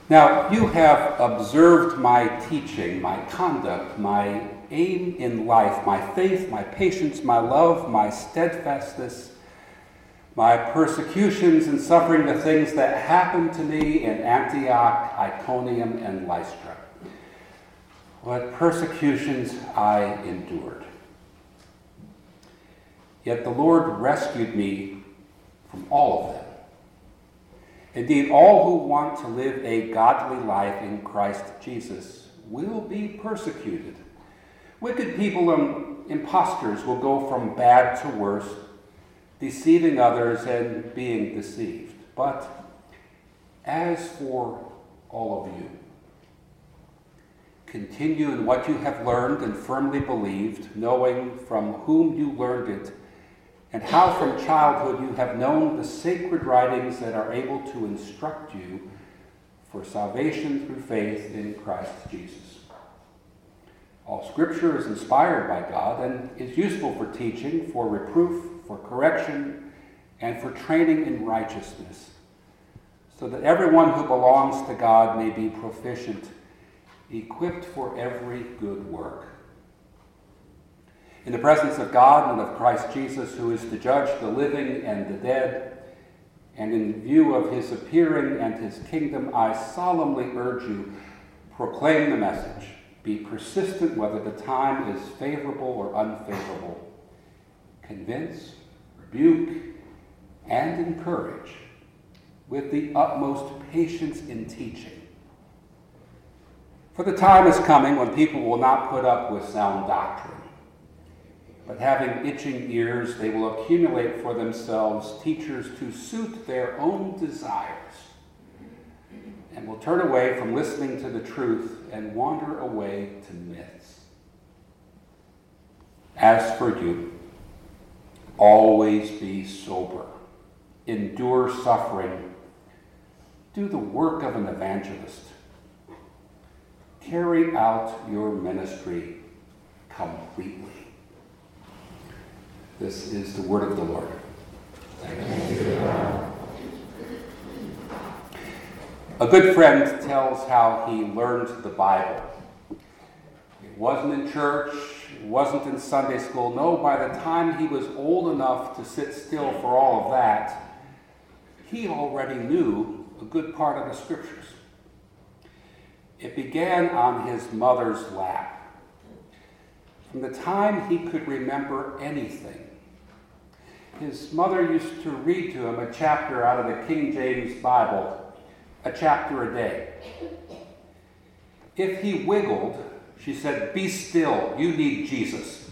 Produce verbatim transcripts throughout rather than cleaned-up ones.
Now, you have observed my teaching, my conduct, my aim in life, my faith, my patience, my love, my steadfastness, my persecutions and suffering, the things that happened to me in Antioch, Iconium, and Lystra. What persecutions I endured. Yet the Lord rescued me from all of them. Indeed, all who want to live a godly life in Christ Jesus will be persecuted. Wicked people and impostors will go from bad to worse, deceiving others and being deceived. But as for all of you, continue in what you have learned and firmly believed, knowing from whom you learned it, and how from childhood you have known the sacred writings that are able to instruct you for salvation through faith in Christ Jesus. All Scripture is inspired by God and is useful for teaching, for reproof, for correction, and for training in righteousness, so that everyone who belongs to God may be proficient, equipped for every good work. In the presence of God and of Christ Jesus, who is to judge the living and the dead, and in view of his appearing and his kingdom, I solemnly urge you, proclaim the message. Be persistent whether the time is favorable or unfavorable. Convince, rebuke, and encourage with the utmost patience in teaching. For the time is coming when people will not put up with sound doctrine, but having itching ears, they will accumulate for themselves teachers to suit their own desires, and will turn away from listening to the truth and wander away to myths. As for you, always be sober, endure suffering, do the work of an evangelist, carry out your ministry completely. This is the word of the Lord. Thank you. A good friend tells how he learned the Bible. It wasn't in church, it wasn't in Sunday school. No, by the time he was old enough to sit still for all of that, he already knew a good part of the Scriptures. It began on his mother's lap. From the time he could remember anything, his mother used to read to him a chapter out of the King James Bible, a chapter a day. If he wiggled, she said, "Be still, you need Jesus."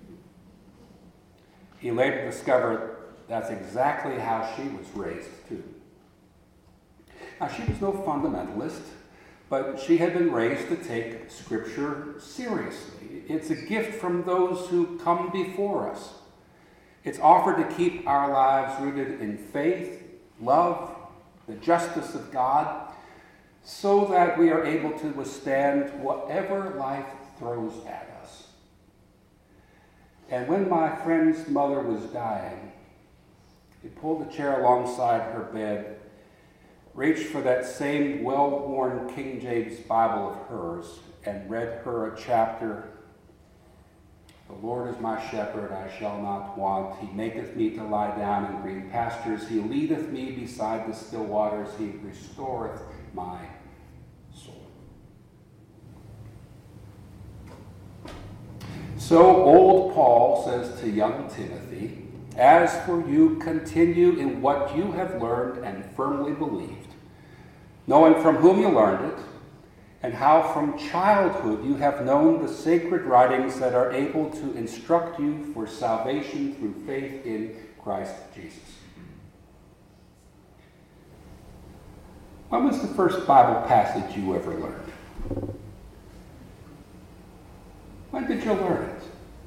He later discovered that's exactly how she was raised too. Now, she was no fundamentalist, but she had been raised to take Scripture seriously. It's a gift from those who come before us. It's offered to keep our lives rooted in faith, love, the justice of God, so that we are able to withstand whatever life throws at us. And when my friend's mother was dying, he pulled the chair alongside her bed, reached for that same well-worn King James Bible of hers, and read her a chapter. "The Lord is my shepherd, I shall not want. He maketh me to lie down in green pastures. He leadeth me beside the still waters. He restoreth my soul." So old Paul says to young Timothy, "As for you, continue in what you have learned and firmly believed, knowing from whom you learned it, and how from childhood you have known the sacred writings that are able to instruct you for salvation through faith in Christ Jesus." When was the first Bible passage you ever learned? When did you learn it?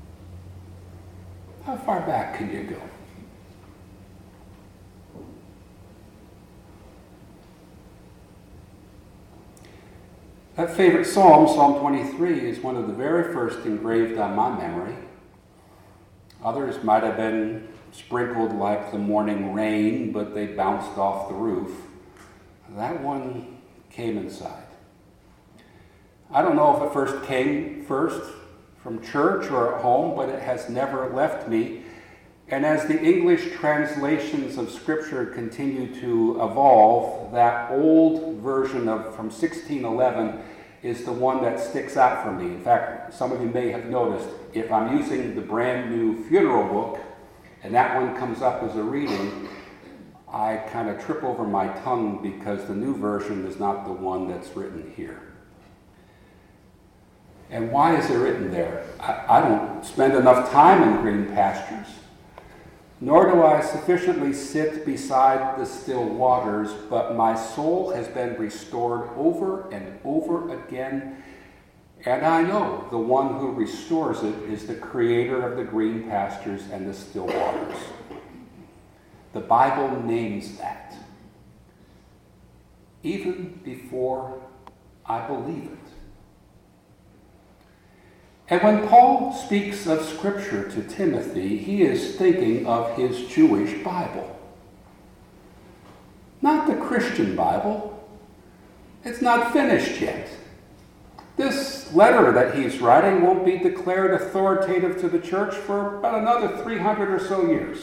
How far back can you go? That favorite psalm, Psalm twenty-three, is one of the very first engraved on my memory. Others might have been sprinkled like the morning rain, but they bounced off the roof. That one came inside. I don't know if it first came first from church or at home, but it has never left me. And as the English translations of Scripture continue to evolve, that old version of from sixteen eleven is the one that sticks out for me. In fact, some of you may have noticed, if I'm using the brand new funeral book, and that one comes up as a reading, I kind of trip over my tongue because the new version is not the one that's written here. And why is it written there? I, I don't spend enough time in green pastures, nor do I sufficiently sit beside the still waters, but my soul has been restored over and over again, and I know the one who restores it is the creator of the green pastures and the still waters. The Bible names that, even before I believe it. And when Paul speaks of Scripture to Timothy, he is thinking of his Jewish Bible. Not the Christian Bible. It's not finished yet. This letter that he's writing won't be declared authoritative to the church for about another three hundred or so years.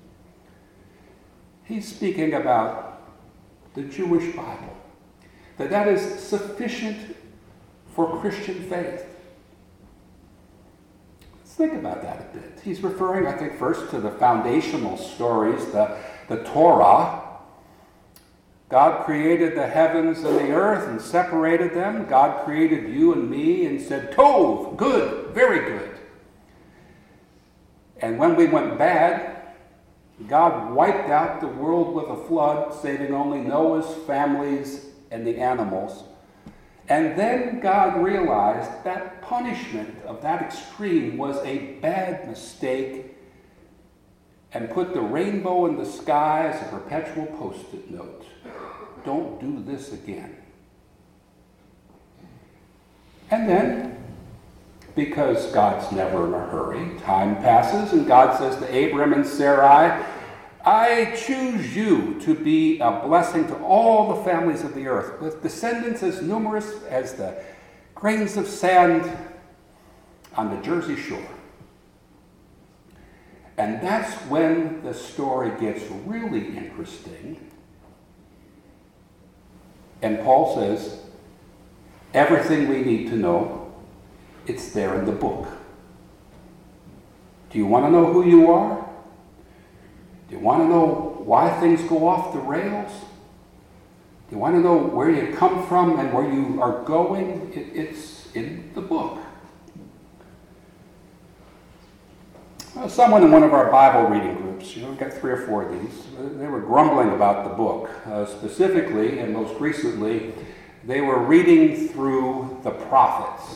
He's speaking about the Jewish Bible, that that is sufficient for Christian faith. Think about that a bit. He's referring, I think, first to the foundational stories, the, the Torah. God created the heavens and the earth and separated them. God created you and me and said, Tov, good, very good. And when we went bad, God wiped out the world with a flood, saving only Noah's families and the animals. And then God realized that punishment of that extreme was a bad mistake and put the rainbow in the sky as a perpetual post-it note. Don't do this again. And then, because God's never in a hurry, time passes and God says to Abram and Sarai, I choose you to be a blessing to all the families of the earth, with descendants as numerous as the grains of sand on the Jersey Shore. And that's when the story gets really interesting. And Paul says, everything we need to know, it's there in the book. Do you want to know who you are? Do you want to know why things go off the rails? Do you want to know where you come from and where you are going? It, it's in the book. Well, someone in one of our Bible reading groups, you know, we've got three or four of these, they were grumbling about the book. Uh, specifically, and most recently, they were reading through the prophets.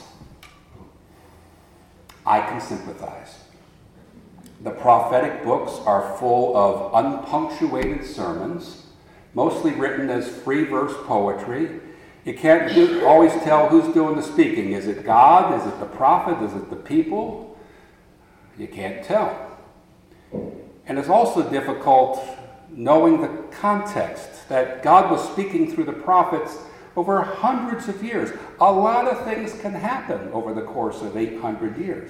I can sympathize. The prophetic books are full of unpunctuated sermons, mostly written as free verse poetry. You can't do, always tell who's doing the speaking. Is it God? Is it the prophet? Is it the people? You can't tell. And it's also difficult knowing the context, that God was speaking through the prophets over hundreds of years. A lot of things can happen over the course of eight hundred years.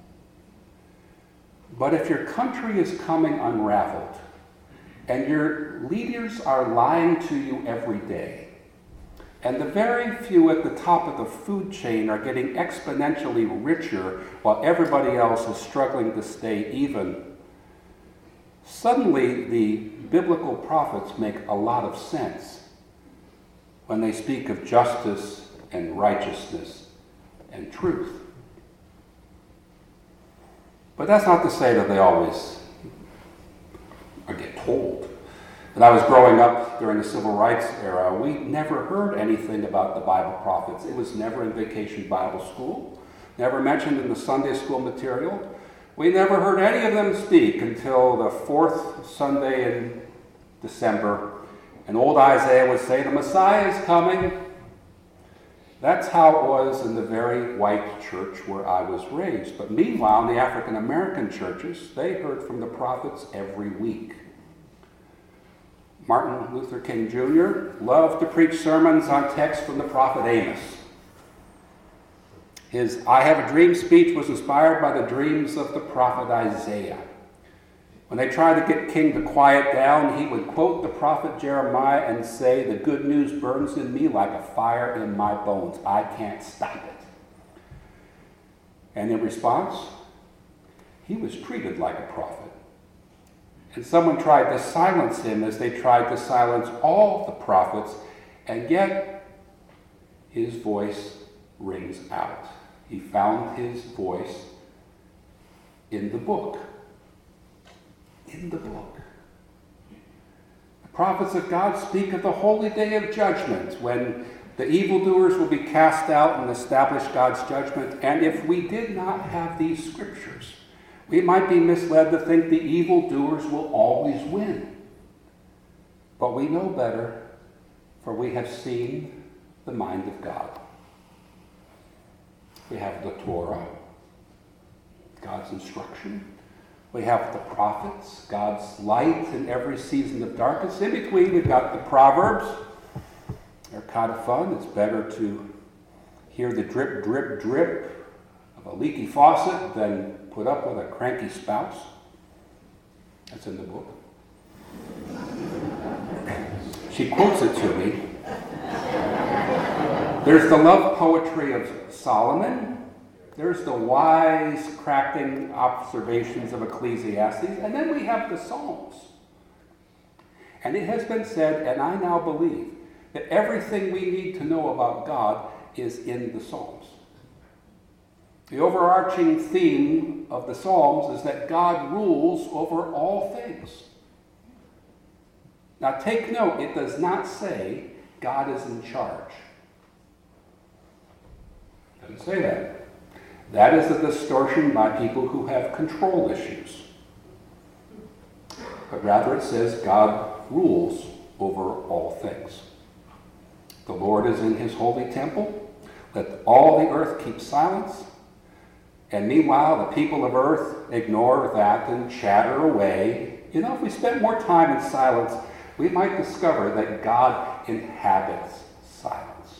But if your country is coming unraveled, and your leaders are lying to you every day, and the very few at the top of the food chain are getting exponentially richer while everybody else is struggling to stay even, suddenly the biblical prophets make a lot of sense when they speak of justice and righteousness and truth. But that's not to say that they always get told. When I was growing up during the Civil Rights era, we never heard anything about the Bible prophets. It was never in Vacation Bible School, never mentioned in the Sunday school material. We never heard any of them speak until the fourth Sunday in December, and old Isaiah would say, the Messiah is coming. That's how it was in the very white church where I was raised. But meanwhile, in the African American churches, they heard from the prophets every week. Martin Luther King Junior loved to preach sermons on texts from the prophet Amos. His I Have a Dream speech was inspired by the dreams of the prophet Isaiah. When they tried to get King to quiet down, he would quote the prophet Jeremiah and say, "The good news burns in me like a fire in my bones. I can't stop it." And in response, he was treated like a prophet. And someone tried to silence him as they tried to silence all the prophets, and yet his voice rings out. He found his voice in the book. In the book. The prophets of God speak of the holy day of judgment, when the evildoers will be cast out and establish God's judgment. And if we did not have these scriptures, we might be misled to think the evildoers will always win. But we know better, for we have seen the mind of God. We have the Torah, God's instruction. We have the prophets, God's light in every season of darkness. In between, we've got the Proverbs. They're kind of fun. It's better to hear the drip, drip, drip of a leaky faucet than put up with a cranky spouse. That's in the book. She quotes it to me. There's the love poetry of Solomon. There's the wise-cracking observations of Ecclesiastes. And then we have the Psalms. And it has been said, and I now believe, that everything we need to know about God is in the Psalms. The overarching theme of the Psalms is that God rules over all things. Now take note, it does not say God is in charge. It doesn't say that. That is a distortion by people who have control issues. But rather it says God rules over all things. The Lord is in his holy temple. Let all the earth keep silence. And meanwhile, the people of earth ignore that and chatter away. You know, if we spent more time in silence, we might discover that God inhabits silence.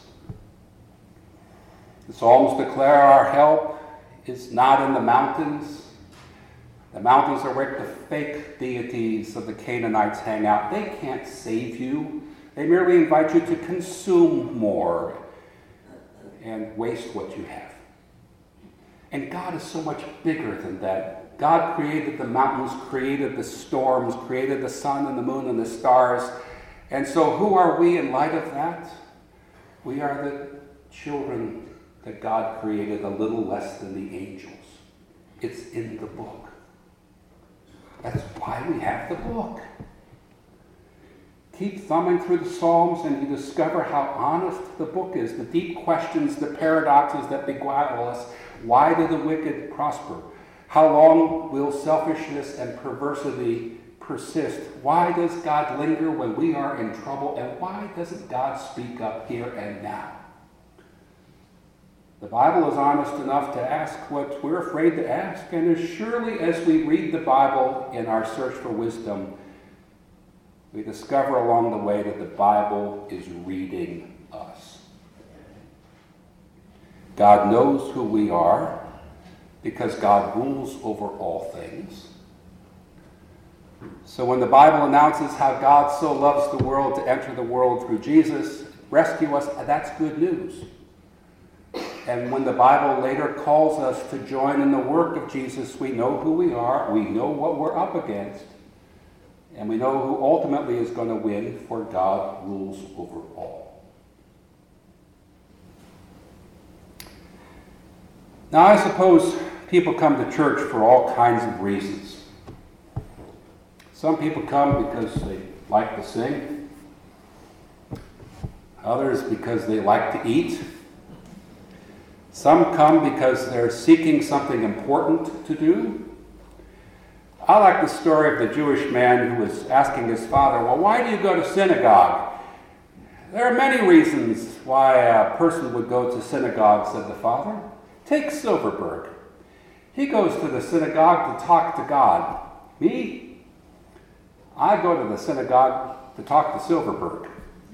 The Psalms declare our help is not in the mountains. The mountains are where the fake deities of the Canaanites hang out. They can't save you. They merely invite you to consume more and waste what you have. And God is so much bigger than that. God created the mountains, created the storms, created the sun and the moon and the stars. And so who are we in light of that? We are the children that God created a little less than the angels. It's in the book. That's why we have the book. Keep thumbing through the Psalms and you discover how honest the book is. The deep questions, the paradoxes that beguile us. Why do the wicked prosper? How long will selfishness and perversity persist? Why does God linger when we are in trouble? And why doesn't God speak up here and now? The Bible is honest enough to ask what we're afraid to ask, and as surely as we read the Bible in our search for wisdom, we discover along the way that the Bible is reading us. God knows who we are because God rules over all things. So when the Bible announces how God so loves the world to enter the world through Jesus, rescue us, that's good news. And when the Bible later calls us to join in the work of Jesus, we know who we are, we know what we're up against, and we know who ultimately is going to win, for God rules over all. Now, I suppose people come to church for all kinds of reasons. Some people come because they like to sing. Others because they like to eat. Some come because they're seeking something important to do. I like the story of the Jewish man who was asking his father, well, why do you go to synagogue? There are many reasons why a person would go to synagogue, said the father. Take Silverberg. He goes to the synagogue to talk to God. Me? I go to the synagogue to talk to Silverberg.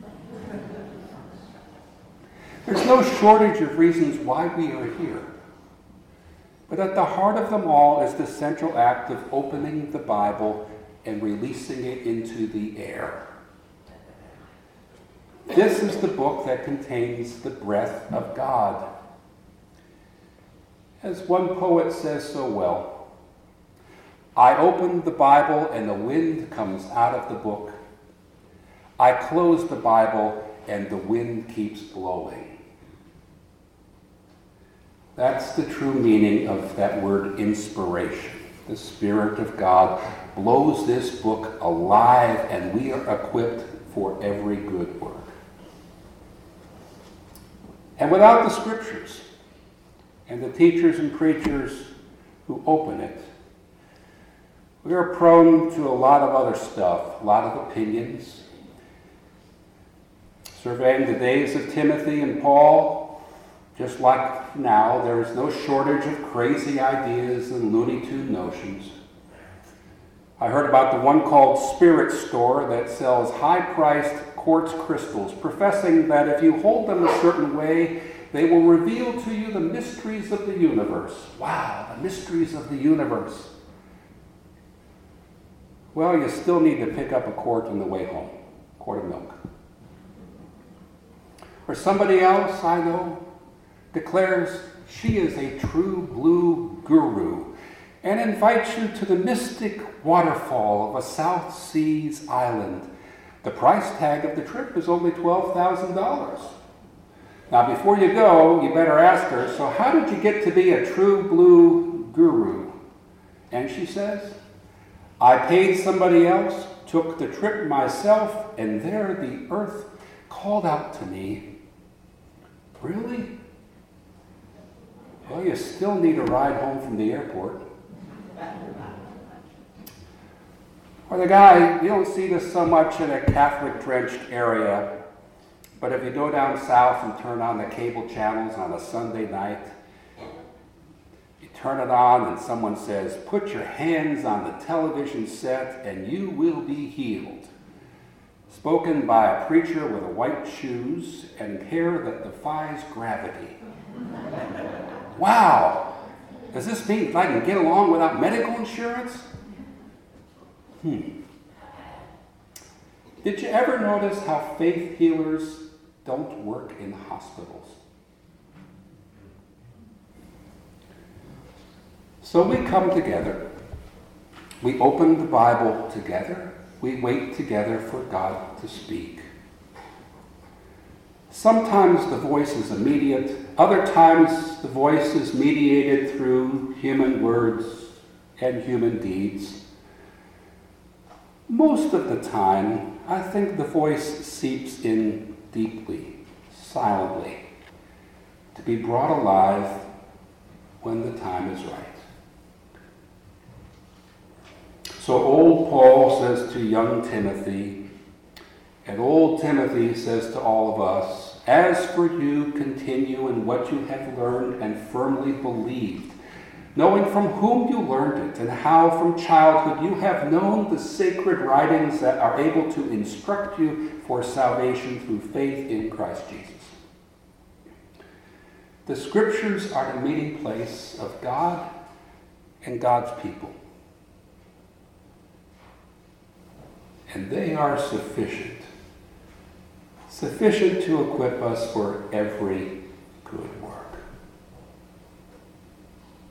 There's no shortage of reasons why we are here. But at the heart of them all is the central act of opening the Bible and releasing it into the air. This is the book that contains the breath of God. As one poet says so well, I open the Bible and the wind comes out of the book. I close the Bible and the wind keeps blowing. That's the true meaning of that word inspiration. The Spirit of God blows this book alive and we are equipped for every good work. And without the Scriptures and the teachers and preachers who open it, we are prone to a lot of other stuff, a lot of opinions. Surveying the days of Timothy and Paul, just like now, there is no shortage of crazy ideas and Looney Tune notions. I heard about the one called Spirit Store that sells high-priced quartz crystals, professing that if you hold them a certain way, they will reveal to you the mysteries of the universe. Wow, the mysteries of the universe. Well, you still need to pick up a quart on the way home, a quart of milk. Or somebody else I know declares she is a true blue guru and invites you to the mystic waterfall of a South Seas island. The price tag of the trip is only twelve thousand dollars. Now, before you go, you better ask her, so how did you get to be a true blue guru? And she says, I paid somebody else, took the trip myself, and there the earth called out to me. Really? Well, you still need a ride home from the airport. Or the guy, you don't see this so much in a Catholic-drenched area, but if you go down south and turn on the cable channels on a Sunday night, you turn it on and someone says, put your hands on the television set and you will be healed. Spoken by a preacher with white shoes and hair that defies gravity. Wow! Does this mean I can get along without medical insurance? Hmm. Did you ever notice how faith healers don't work in hospitals? So we come together. We open the Bible together. We wait together for God to speak. Sometimes the voice is immediate. Other times the voice is mediated through human words and human deeds. Most of the time, I think the voice seeps in deeply, silently, to be brought alive when the time is right. So old Paul says to young Timothy, and old Timothy says to all of us, as for you, continue in what you have learned and firmly believed, knowing from whom you learned it, and how from childhood you have known the sacred writings that are able to instruct you for salvation through faith in Christ Jesus. The Scriptures are the meeting place of God and God's people. And they are sufficient, sufficient to equip us for every good work.